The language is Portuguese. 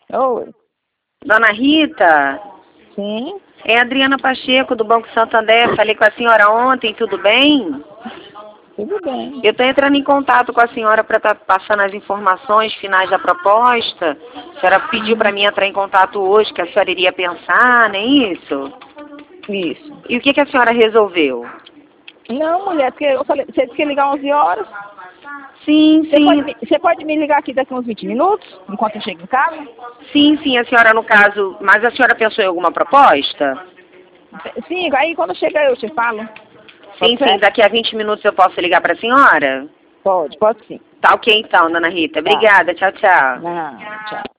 Oi. Dona Rita, Sim, é a Adriana Pacheco, do Banco Santander. Falei com a senhora ontem, tudo bem? tudo bem. Eu estou entrando em contato com a senhora para estar passando as informações finais da proposta. A senhora pediu para mim entrar em contato hoje, que a senhora iria pensar, não é isso? Isso. E o que a senhora resolveu? Não, mulher, porque eu falei, você disse que ia ligar 11 horas. Sim, sim. Você pode me ligar aqui daqui uns 20 minutos, enquanto eu chego em casa? Sim, sim, a senhora no caso... Mas a senhora pensou em alguma proposta? Sim, aí quando chega eu te falo. Sim, Pode sim. ser? Daqui a 20 minutos eu posso ligar para a senhora? Pode sim. Tá ok então, dona Rita. Tá. Obrigada. Tchau, tchau. Não, tchau.